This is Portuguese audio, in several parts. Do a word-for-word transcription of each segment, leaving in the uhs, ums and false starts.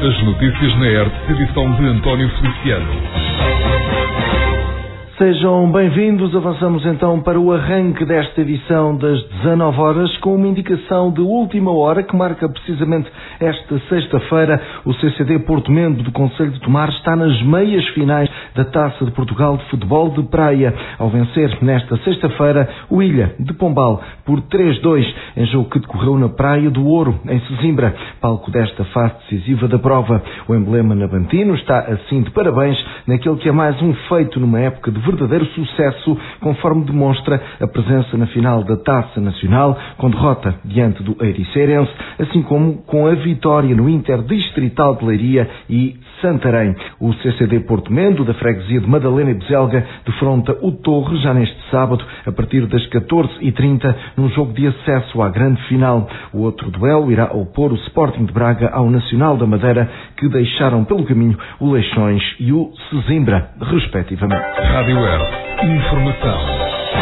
As notícias na E R T, edição de António Feliciano. Sejam bem-vindos. Avançamos então para o arranque desta edição das dezanove horas com uma indicação de última hora que marca precisamente esta sexta-feira. O C C D Porto Mendo do Concelho de Tomar está nas meias finais da Taça de Portugal de Futebol de Praia, ao vencer nesta sexta-feira o Ilha de Pombal por três a dois, em jogo que decorreu na Praia do Ouro, em Sesimbra, palco desta fase decisiva da prova. O emblema navantino está assim de parabéns naquele que é mais um feito numa época de verdadeiro sucesso, conforme demonstra a presença na final da Taça Nacional, com derrota diante do Eiricerense, assim como com a vitória no Interdistrital de Leiria e Santarém. O C C D Porto Mendo, da freguesia de Madalena e Bezelga, defronta o Torre já neste sábado, a partir das catorze e trinta, num jogo de acesso à grande final. O outro duelo irá opor o Sporting de Braga ao Nacional da Madeira, que deixaram pelo caminho o Leixões e o Sesimbra, respectivamente. Rádio E R T, informação.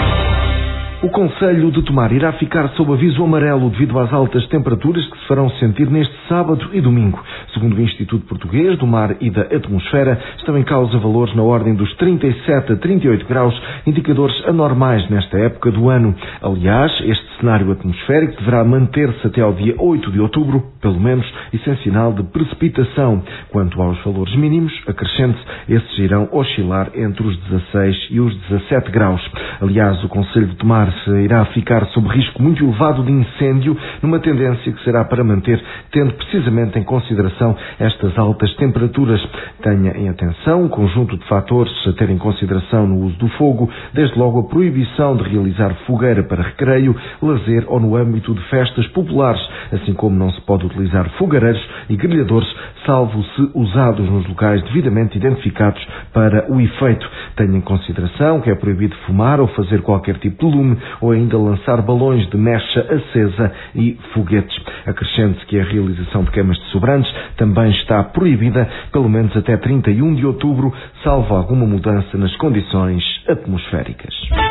O Concelho de Tomar irá ficar sob aviso amarelo devido às altas temperaturas que se farão sentir neste sábado e domingo. Segundo o Instituto Português do Mar e da Atmosfera, estão em causa valores na ordem dos trinta e sete a trinta e oito graus, indicadores anormais nesta época do ano. Aliás, este cenário atmosférico deverá manter-se até ao dia oito de outubro, pelo menos, e sem sinal de precipitação. Quanto aos valores mínimos, acrescente-se, esses irão oscilar entre os dezasseis e os dezassete graus. Aliás, o Concelho de Tomar irá ficar sob risco muito elevado de incêndio, numa tendência que será para manter, tendo precisamente em consideração estas altas temperaturas. Tenha em atenção um conjunto de fatores a ter em consideração no uso do fogo, desde logo a proibição de realizar fogueira para recreio, lazer ou no âmbito de festas populares, assim como não se pode utilizar fogareiros e grelhadores, salvo se usados nos locais devidamente identificados para o efeito. Tenha em consideração que é proibido fumar ou fazer qualquer tipo de lume, ou ainda lançar balões de mecha acesa e foguetes. Acrescente-se que a realização de queimas de sobrantes também está proibida, pelo menos até trinta e um de outubro, salvo alguma mudança nas condições atmosféricas.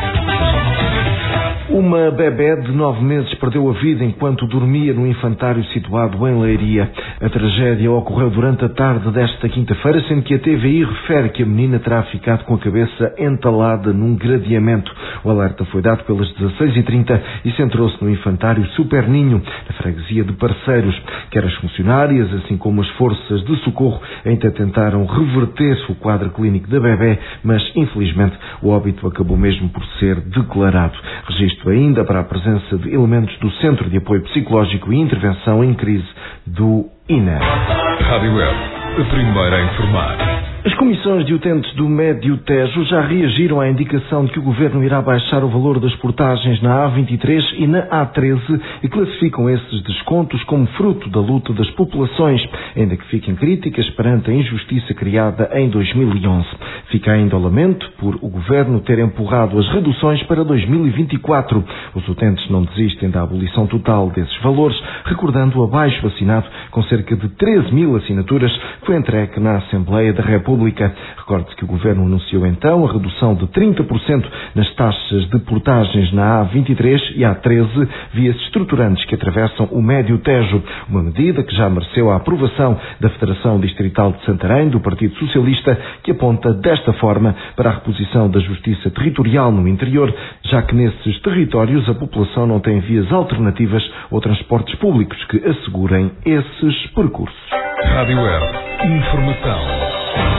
Uma bebé de nove meses perdeu a vida enquanto dormia no infantário situado em Leiria. A tragédia ocorreu durante a tarde desta quinta-feira, sendo que a T V I refere que a menina terá ficado com a cabeça entalada num gradeamento. O alerta foi dado pelas dezasseis e trinta e centrou-se no infantário Super Ninho, na freguesia de Parceiros. Quer as funcionárias, assim como as forças de socorro, ainda tentaram reverter o quadro clínico da bebé, mas infelizmente o óbito acabou mesmo por ser declarado. Registro ainda para a presença de elementos do Centro de Apoio Psicológico e Intervenção em Crise do I N E R. Rádio E R T, a primeira a informar. As comissões de utentes do Médio Tejo já reagiram à indicação de que o Governo irá baixar o valor das portagens na A vinte e três e na A treze e classificam esses descontos como fruto da luta das populações, ainda que fiquem críticas perante a injustiça criada em dois mil e onze. Fica ainda o lamento por o Governo ter empurrado as reduções para dois mil e vinte e quatro. Os utentes não desistem da abolição total desses valores, recordando o abaixo assinado com cerca de treze mil assinaturas que foi entregue na Assembleia da República. Recorde-se que o Governo anunciou então a redução de trinta por cento nas taxas de portagens na A vinte e três e A treze, vias estruturantes que atravessam o Médio Tejo, uma medida que já mereceu a aprovação da Federação Distrital de Santarém, do Partido Socialista, que aponta desta forma para a reposição da justiça territorial no interior, já que nesses territórios a população não tem vias alternativas ou transportes públicos que assegurem esses percursos. Rádio E R T, informação.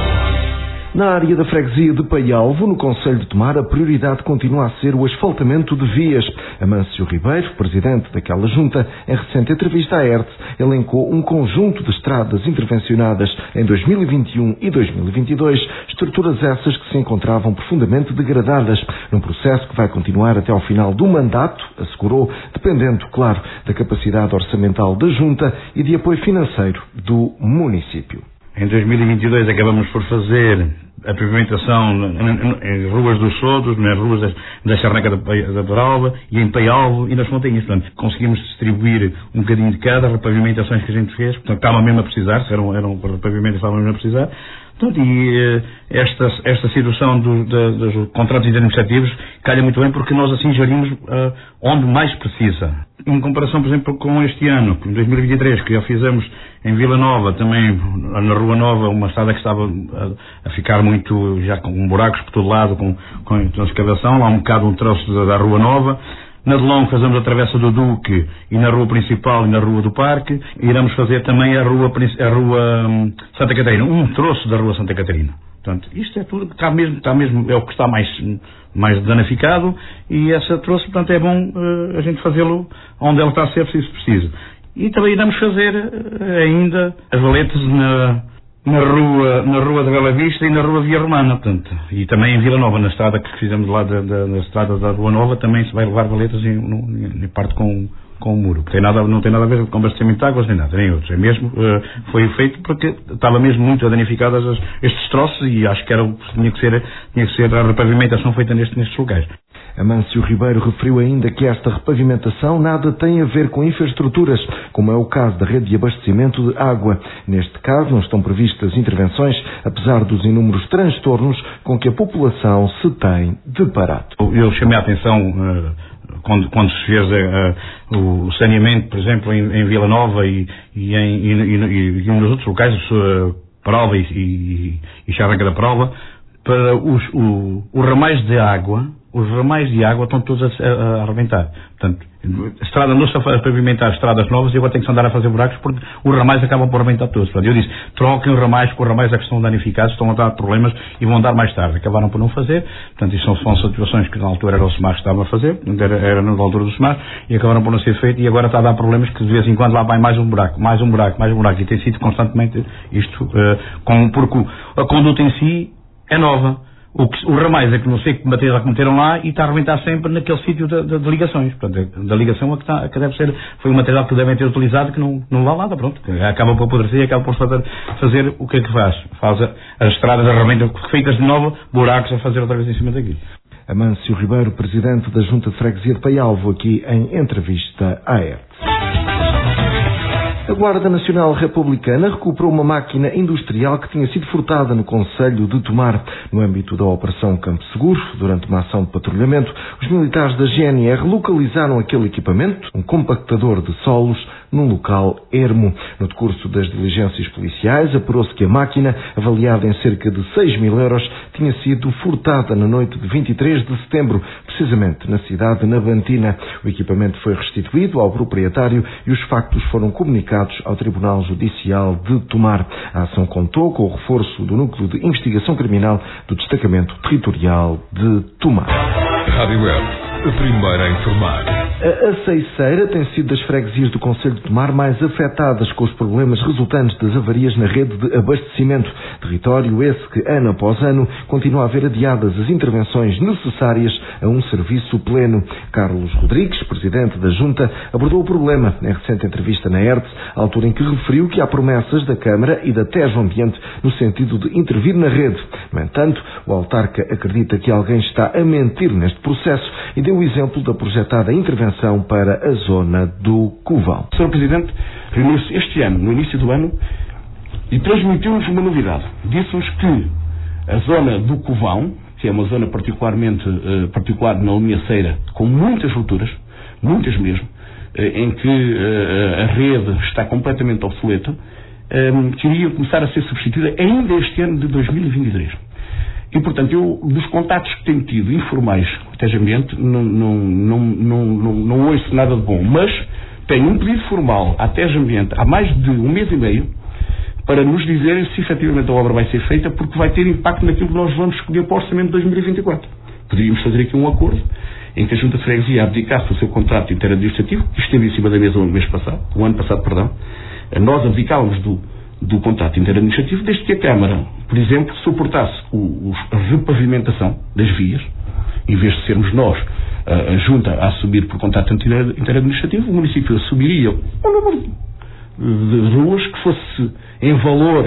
Na área da freguesia de Paialvo, no Concelho de Tomar, a prioridade continua a ser o asfaltamento de vias. Amâncio Ribeiro, presidente daquela junta, em recente entrevista à E R T, elencou um conjunto de estradas intervencionadas em dois mil e vinte e um e dois mil e vinte e dois, estruturas essas que se encontravam profundamente degradadas, num processo que vai continuar até ao final do mandato, assegurou, dependendo, claro, da capacidade orçamental da junta e de apoio financeiro do município. Em dois mil e vinte e dois acabamos por fazer a pavimentação em ruas dos Sotos, nas ruas da, da Charneca da, da Paralva e em Paialvo e nas Montanhas. Portanto, conseguimos distribuir um bocadinho de cada repavimentações que a gente fez. Portanto, estava mesmo a precisar, eram, eram repavimentos que estavam mesmo a precisar. Portanto, e esta, esta situação do, da, dos contratos administrativos calha muito bem porque nós assim gerimos uh, onde mais precisa. Em comparação, por exemplo, com este ano, em dois mil e vinte e três, que já fizemos em Vila Nova, também na Rua Nova, uma estrada que estava a, a ficar muito, já com buracos por todo lado, com, com escavação, lá um bocado um troço da, da Rua Nova. Na Delão fazemos a Travessa do Duque e na Rua Principal e na Rua do Parque. E iremos fazer também a Rua, a Rua um, Santa Catarina, um troço da Rua Santa Catarina. Portanto, isto é tudo, está mesmo, está mesmo, é o que está mais, mais danificado e essa troço, portanto, é bom uh, a gente fazê-lo onde ela está a ser preciso, preciso. E também iremos fazer uh, ainda as valetas na... Na rua, na rua da Bela Vista e na Rua Via Romana, portanto, e também em Vila Nova, na estrada que fizemos lá da, da, da estrada da Rua Nova, também se vai levar valetas em, em, em parte com, com o muro. Tem nada, não tem nada a ver com abastecimento de águas nem nada, nem outros. É mesmo, uh, foi feito porque estava mesmo muito danificadas as, estes troços e acho que era, tinha que ser, tinha que ser a repavimentação feita neste, nestes locais. Amâncio Ribeiro referiu ainda que esta repavimentação nada tem a ver com infraestruturas, como é o caso da rede de abastecimento de água. Neste caso, não estão previstas intervenções, apesar dos inúmeros transtornos com que a população se tem deparado. Eu chamei a atenção uh, quando, quando se fez uh, o saneamento, por exemplo, em, em Vila Nova e, e, em, e, e, e nos outros locais, uh, Prova e, e, e Charneca da Prova, para os, o, os ramais de água. Os ramais de água estão todos a, a, a arrebentar. Portanto, a estrada não se a pavimentar estradas novas e agora tem que se andar a fazer buracos porque os ramais acabam por arrebentar todos. Portanto, eu disse, troquem os ramais, porque os ramais é que estão danificados, estão a dar problemas e vão dar mais tarde. Acabaram por não fazer. Portanto, isso são, são situações que na altura era o SEMAR que estava a fazer, era, era na altura do SEMAR, e acabaram por não ser feito e agora está a dar problemas que de vez em quando lá vai mais um buraco, mais um buraco, mais um buraco. E tem sido constantemente isto, uh, com, porque a conduta em si é nova. O, que, o ramais é que não sei que material que meteram lá e está a arrebentar sempre naquele sítio de, de, de ligações. Portanto, da ligação é que, está, que deve ser, foi um material que devem ter utilizado que não, não vale nada, pronto. Acaba por apodrecer e acaba por fazer, fazer o que é que faz? Faz a, as estradas arrebentam, feitas de novo, buracos a fazer outra vez em cima daquilo. Amâncio Ribeiro, presidente da Junta de Freguesia de Paialvo, aqui em entrevista à E R T. A Guarda Nacional Republicana recuperou uma máquina industrial que tinha sido furtada no concelho de Tomar. No âmbito da Operação Campo Seguro, durante uma ação de patrulhamento, os militares da G N R localizaram aquele equipamento, um compactador de solos, num local ermo. No decurso das diligências policiais, apurou-se que a máquina, avaliada em cerca de seis mil euros, tinha sido furtada na noite de vinte e três de setembro, precisamente na cidade de Navantina. O equipamento foi restituído ao proprietário e os factos foram comunicados ao Tribunal Judicial de Tomar. A ação contou com o reforço do Núcleo de Investigação Criminal do Destacamento Territorial de Tomar. Rádio Web, a primeira a informar. A Aceiceira tem sido das freguesias do concelho de Tomar mais afetadas com os problemas resultantes das avarias na rede de abastecimento. Território esse que, ano após ano, continua a haver adiadas as intervenções necessárias a um serviço pleno. Carlos Rodrigues, presidente da Junta, abordou o problema em recente entrevista na E R T, à altura em que referiu que há promessas da Câmara e da Tejo Ambiente no sentido de intervir na rede. No entanto, o autarca acredita que alguém está a mentir neste processo e deu o exemplo da projetada intervenção para a zona do Covão. O senhor Presidente reuniu-se este ano, no início do ano, e transmitiu-nos uma novidade. Disse-nos que a zona do Covão, que é uma zona particularmente uh, particular na Linhaceira, com muitas rupturas, muitas mesmo, uh, em que uh, a rede está completamente obsoleta, um, queria começar a ser substituída ainda este ano de dois mil e vinte e três. E, portanto, eu, dos contactos que tenho tido informais com a Tejo Ambiente, não, não, não, não, não, não ouço nada de bom, mas tenho um pedido formal à Tejo Ambiente há mais de um mês e meio para nos dizerem se efetivamente a obra vai ser feita, porque vai ter impacto naquilo que nós vamos escolher para o orçamento de dois mil e vinte e quatro. Poderíamos fazer aqui um acordo em que a Junta de Freguesia abdicasse o seu contrato interadministrativo, que esteve em cima da mesa o mês passado, o ano passado, perdão. Nós abdicávamos do do contrato interadministrativo, desde que a Câmara, por exemplo, suportasse o, o, a repavimentação das vias, em vez de sermos nós, a, a Junta, a assumir por contrato interadministrativo, o município assumiria um número de, de ruas que fosse em valor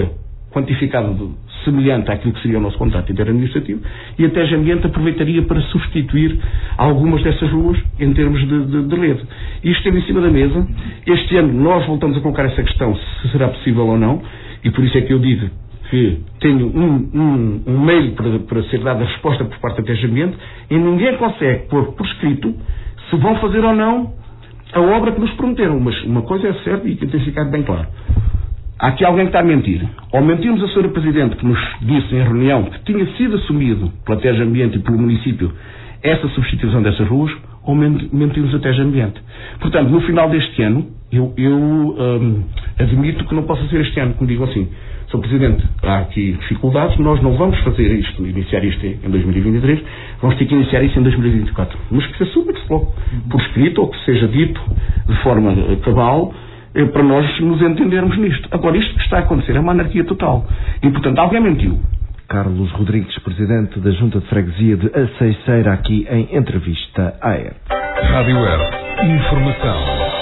quantificado de, semelhante àquilo que seria o nosso contrato interadministrativo, e a Tejo Ambiente aproveitaria para substituir algumas dessas ruas em termos de, de, de rede. Isto esteve em cima da mesa. Este ano nós voltamos a colocar essa questão, se será possível ou não, e por isso é que eu digo que tenho um, um, um meio para, para ser dada a resposta por parte da Tejo Ambiente, e ninguém consegue pôr por escrito se vão fazer ou não a obra que nos prometeram. Mas uma coisa é certa e que tem ficado bem claro. Há aqui alguém que está a mentir. Ou mentimos a senhora Presidente, que nos disse em reunião que tinha sido assumido pela Tejo Ambiente e pelo município essa substituição dessas ruas, ou mentimos a Tejo Ambiente. Portanto, no final deste ano, eu, eu hum, admito que não possa ser este ano, como digo assim, senhor Presidente, há aqui dificuldades, nós não vamos fazer isto, iniciar isto em dois mil e vinte e três, vamos ter que iniciar isso em dois mil e vinte e quatro. Mas que se assuma, que se logo por escrito, ou que seja dito de forma cabal, para nós nos entendermos nisto. Agora, isto que está a acontecer é uma anarquia total. E, portanto, alguém mentiu. Carlos Rodrigues, Presidente da Junta de Freguesia de Aceiceira, aqui em entrevista à E R P. Rádio E R P. Informação.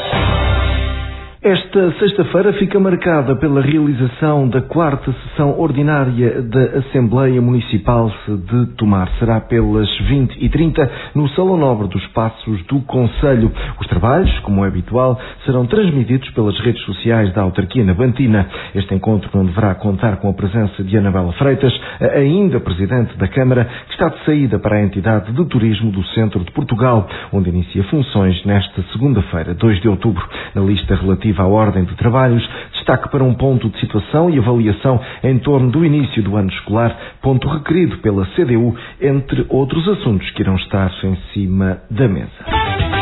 Esta sexta-feira fica marcada pela realização da quarta sessão ordinária da Assembleia Municipal de Tomar. Será pelas vinte e trinta no Salão Nobre dos Passos do Concelho. Os trabalhos, como é habitual, serão transmitidos pelas redes sociais da autarquia nabantina. Este encontro não deverá contar com a presença de Anabela Freitas, ainda Presidente da Câmara, que está de saída para a entidade de turismo do Centro de Portugal, onde inicia funções nesta segunda-feira, dois de outubro. Na lista relativa à ordem de trabalhos, destaque para um ponto de situação e avaliação em torno do início do ano escolar, ponto requerido pela C D U, entre outros assuntos que irão estar em cima da mesa.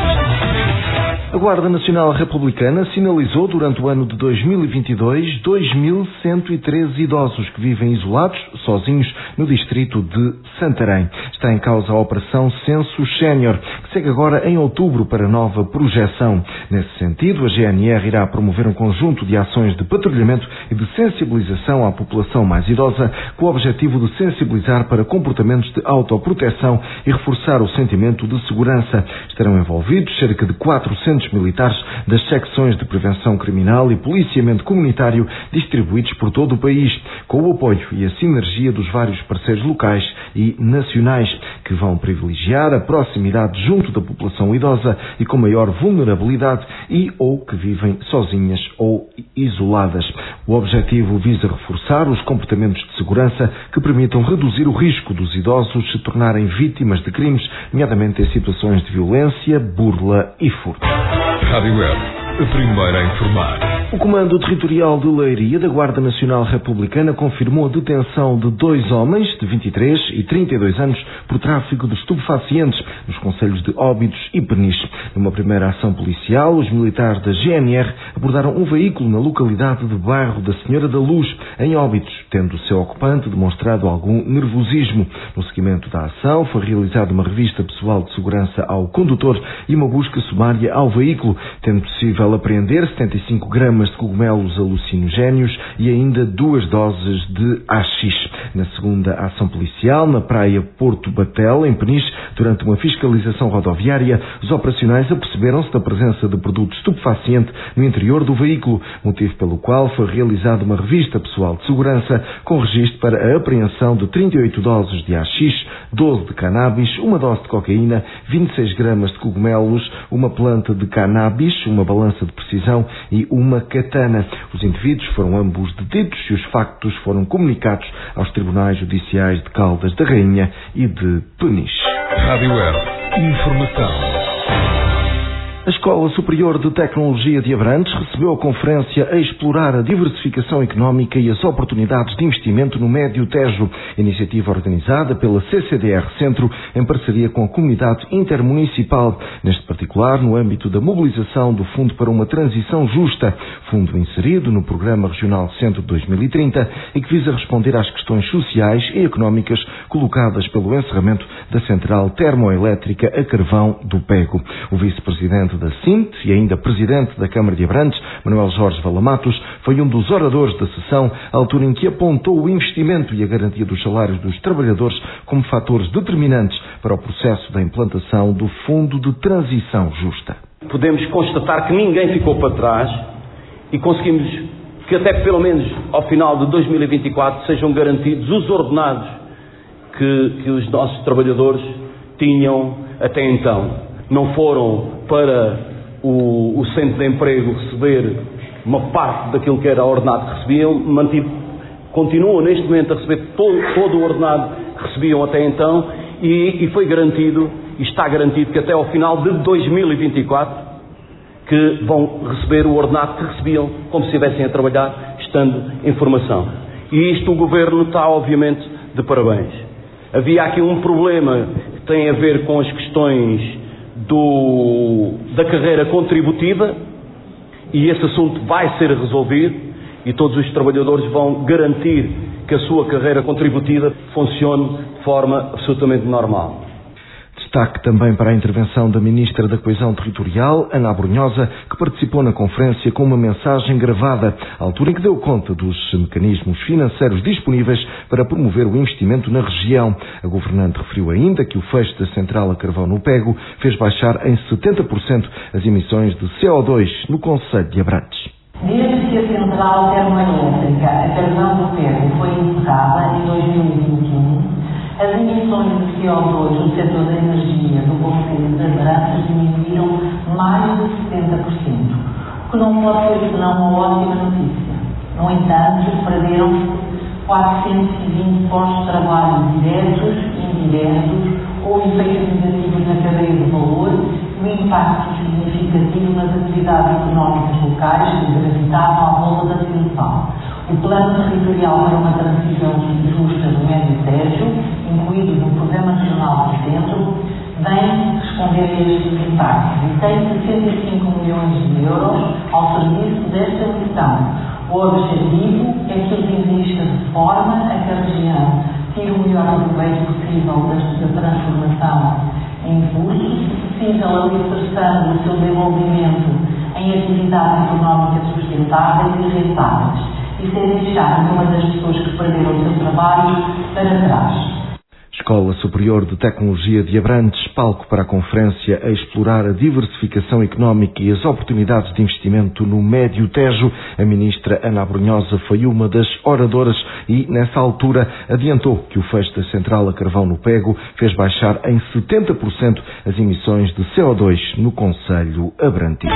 A Guarda Nacional Republicana sinalizou durante o ano de dois mil e vinte e dois dois mil cento e treze idosos que vivem isolados, sozinhos, no distrito de Santarém. Está em causa a Operação Censo Sénior, que segue agora em outubro para nova projeção. Nesse sentido, a G N R irá promover um conjunto de ações de patrulhamento e de sensibilização à população mais idosa, com o objetivo de sensibilizar para comportamentos de autoproteção e reforçar o sentimento de segurança. Estarão envolvidos cerca de quatrocentos militares das secções de prevenção criminal e policiamento comunitário distribuídos por todo o país, com o apoio e a sinergia dos vários parceiros locais e nacionais, que vão privilegiar a proximidade junto da população idosa e com maior vulnerabilidade e ou que vivem sozinhas ou isoladas. O objetivo visa reforçar os comportamentos de segurança que permitam reduzir o risco dos idosos se tornarem vítimas de crimes, nomeadamente em situações de violência, burla e furto. Rádio E R P, a primeira a informar. O Comando Territorial de Leiria da Guarda Nacional Republicana confirmou a detenção de dois homens de vinte e três e trinta e dois anos por tráfico de estupefacientes nos concelhos de Óbidos e Peniche. Numa primeira ação policial, os militares da G N R abordaram um veículo na localidade de Bairro da Senhora da Luz, em Óbidos, tendo o seu ocupante demonstrado algum nervosismo. No seguimento da ação, foi realizada uma revista pessoal de segurança ao condutor e uma busca sumária ao veículo, tendo possível apreender setenta e cinco gramas de cogumelos alucinogénios e ainda duas doses de haxixe. Na segunda ação policial, na praia Porto Batel, em Peniche, durante uma fiscalização rodoviária, os operacionais aperceberam-se da presença de produto estupefaciente no interior do veículo, motivo pelo qual foi realizada uma revista pessoal de segurança com registro para a apreensão de trinta e oito doses de haxixe, doze de cannabis, uma dose de cocaína, vinte e seis gramas de cogumelos, uma planta de cannabis, uma balança de precisão e uma katana. Os indivíduos foram ambos detidos e os factos foram comunicados aos tribunais judiciais de Caldas da Rainha e de Peniche. Rádio E R P, informação. A Escola Superior de Tecnologia de Abrantes recebeu a conferência a explorar a diversificação económica e as oportunidades de investimento no Médio Tejo, iniciativa organizada pela C C D R Centro em parceria com a Comunidade Intermunicipal, neste particular no âmbito da mobilização do Fundo para uma Transição Justa, fundo inserido no Programa Regional Centro dois mil e trinta e que visa responder às questões sociais e económicas colocadas pelo encerramento da central termoelétrica a carvão do Pego. O vice-presidente da C I N T e ainda presidente da Câmara de Abrantes, Manuel Jorge Valamatos, foi um dos oradores da sessão, à altura em que apontou o investimento e a garantia dos salários dos trabalhadores como fatores determinantes para o processo da implantação do Fundo de Transição Justa. Podemos constatar que ninguém ficou para trás e conseguimos que até que pelo menos ao final de dois mil e vinte e quatro sejam garantidos os ordenados que, que os nossos trabalhadores tinham até então. Não foram para o, o centro de emprego receber uma parte daquilo que era ordenado que recebiam, mantido, continuam neste momento a receber todo, todo o ordenado que recebiam até então, e, e foi garantido, e está garantido que até ao final de dois mil e vinte e quatro que vão receber o ordenado que recebiam como se estivessem a trabalhar, estando em formação. E isto o Governo está obviamente de parabéns. Havia aqui um problema que tem a ver com as questões do, da carreira contributiva, e esse assunto vai ser resolvido e todos os trabalhadores vão garantir que a sua carreira contributiva funcione de forma absolutamente normal. Destaque também para a intervenção da Ministra da Coesão Territorial, Ana Abrunhosa, que participou na conferência com uma mensagem gravada, à altura em que deu conta dos mecanismos financeiros disponíveis para promover o investimento na região. A governante referiu ainda que o fecho da central a carvão no Pego fez baixar em setenta por cento as emissões de C O dois no concelho de Abrantes. Desde que a central termoelétrica a carvão do Pego foi encerrada em dois mil e vinte e um, as emissões de C O dois no setor da energia do concelho de Abrantes diminuíram mais de setenta por cento, o que não pode ser senão uma ótima notícia. No entanto, perderam-se quatrocentos e vinte postos de trabalho diretos, indiretos ou efeitos negativos na cadeia de valor e um impacto significativo nas atividades económicas locais que gravitavam à volta da central. O Plano Territorial para uma Transição Justa do Médio Tejo, incluído no Programa Nacional do Centro, vem responder a estes impactos e tem sessenta e cinco milhões de euros ao serviço desta missão. O objetivo é que os exista de forma a que a região tire o melhor proveito possível da transformação em curso, possível alicerçando o seu desenvolvimento em atividades económicas sustentáveis e rentáveis, e sem deixar nenhuma das pessoas que perderam o seu trabalho para trás. Escola Superior de Tecnologia de Abrantes, palco para a conferência a explorar a diversificação económica e as oportunidades de investimento no Médio Tejo. A ministra Ana Abrunhosa foi uma das oradoras e, nessa altura, adiantou que o fecho da central a carvão no Pego fez baixar em setenta por cento as emissões de C O dois no concelho abrantino.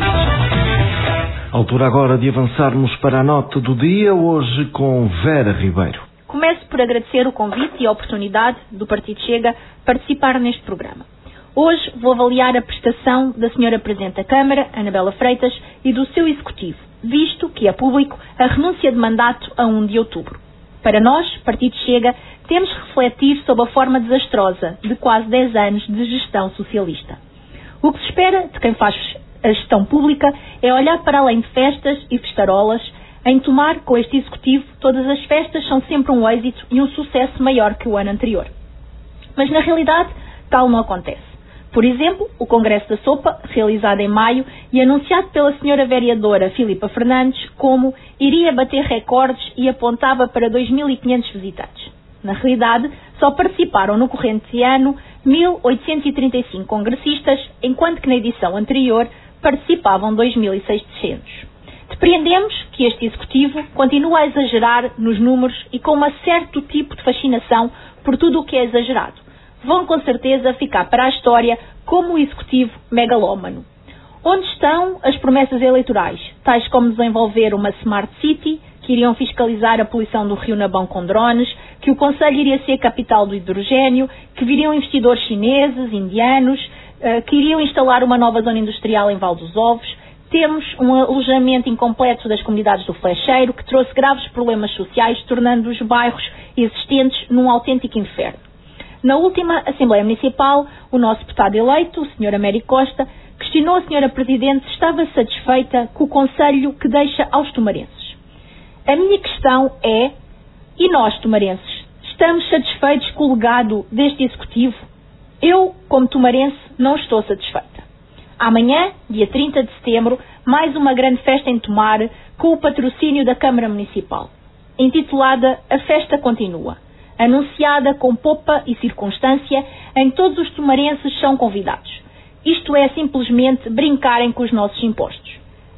Altura agora de avançarmos para a nota do dia, hoje com Vera Ribeiro. Começo por agradecer o convite e a oportunidade do Partido Chega participar neste programa. Hoje vou avaliar a prestação da senhora Presidente da Câmara, Anabela Freitas, e do seu Executivo, visto que é público a renúncia de mandato a primeiro de outubro. Para nós, Partido Chega, temos que refletir sobre a forma desastrosa de quase dez anos de gestão socialista. O que se espera de quem faz a gestão pública é olhar para além de festas e festarolas. Em tomar com este Executivo, todas as festas são sempre um êxito e um sucesso maior que o ano anterior. Mas, na realidade, tal não acontece. Por exemplo, o Congresso da Sopa, realizado em maio e anunciado pela senhora vereadora Filipa Fernandes como iria bater recordes e apontava para dois mil e quinhentos visitantes. Na realidade, só participaram no corrente ano mil oitocentos e trinta e cinco congressistas, enquanto que na edição anterior participavam dois mil e seiscentos. Depreendemos que este Executivo continua a exagerar nos números e com um certo tipo de fascinação por tudo o que é exagerado. Vão com certeza ficar para a história como o Executivo megalómano. Onde estão as promessas eleitorais, tais como desenvolver uma Smart City, que iriam fiscalizar a poluição do Rio Nabão com drones, que o Conselho iria ser capital do hidrogénio, que viriam investidores chineses, indianos, que iriam instalar uma nova zona industrial em Val dos Ovos. Temos um alojamento incompleto das comunidades do Flecheiro, que trouxe graves problemas sociais, tornando os bairros existentes num autêntico inferno. Na última Assembleia Municipal, o nosso deputado eleito, o senhor Américo Costa, questionou a senhora Presidente se estava satisfeita com o conselho que deixa aos tomarenses. A minha questão é, e nós, tomarenses, estamos satisfeitos com o legado deste Executivo? Eu, como tomarense, não estou satisfeita. Amanhã, dia trinta de setembro, mais uma grande festa em Tomar, com o patrocínio da Câmara Municipal. Intitulada A Festa Continua. Anunciada com pompa e circunstância, em todos os tomarenses são convidados. Isto é simplesmente brincarem com os nossos impostos.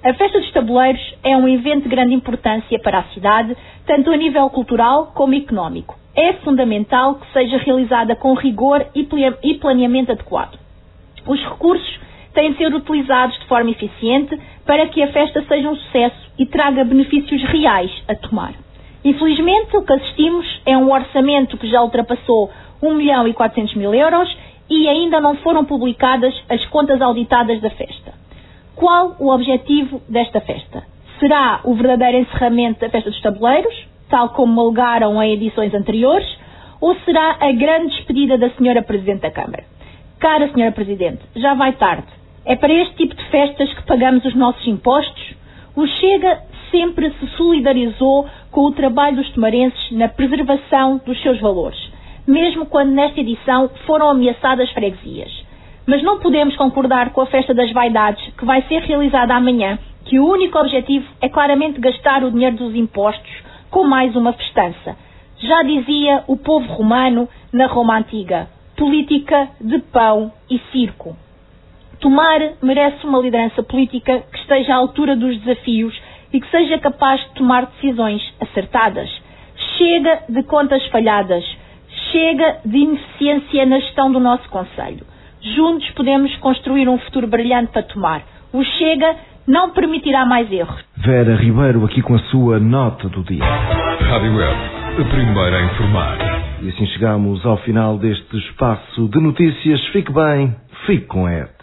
A Festa dos Tabuleiros é um evento de grande importância para a cidade, tanto a nível cultural como económico. É fundamental que seja realizada com rigor e planeamento adequado. Os recursos têm de ser utilizados de forma eficiente para que a festa seja um sucesso e traga benefícios reais a Tomar. Infelizmente, o que assistimos é um orçamento que já ultrapassou um milhão e quatrocentos mil euros e ainda não foram publicadas as contas auditadas da festa. Qual o objetivo desta festa? Será o verdadeiro encerramento da Festa dos Tabuleiros, tal como alegaram em edições anteriores, ou será a grande despedida da senhora Presidente da Câmara? Cara senhora Presidente, já vai tarde. É para este tipo de festas que pagamos os nossos impostos? O Chega sempre se solidarizou com o trabalho dos tomarenses na preservação dos seus valores, mesmo quando nesta edição foram ameaçadas freguesias. Mas não podemos concordar com a Festa das Vaidades, que vai ser realizada amanhã, que o único objetivo é claramente gastar o dinheiro dos impostos com mais uma festança. Já dizia o povo romano na Roma Antiga: política de pão e circo. Tomar merece uma liderança política que esteja à altura dos desafios e que seja capaz de tomar decisões acertadas. Chega de contas falhadas. Chega de ineficiência na gestão do nosso concelho. Juntos podemos construir um futuro brilhante para Tomar. O Chega não permitirá mais erros. Vera Ribeiro aqui com a sua nota do dia. Rádio Web, a primeira a informar. E assim chegamos ao final deste espaço de notícias. Fique bem, fique com a E T.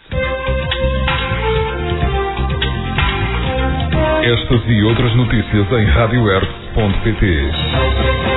Estas e outras notícias em rádio erve ponto pt.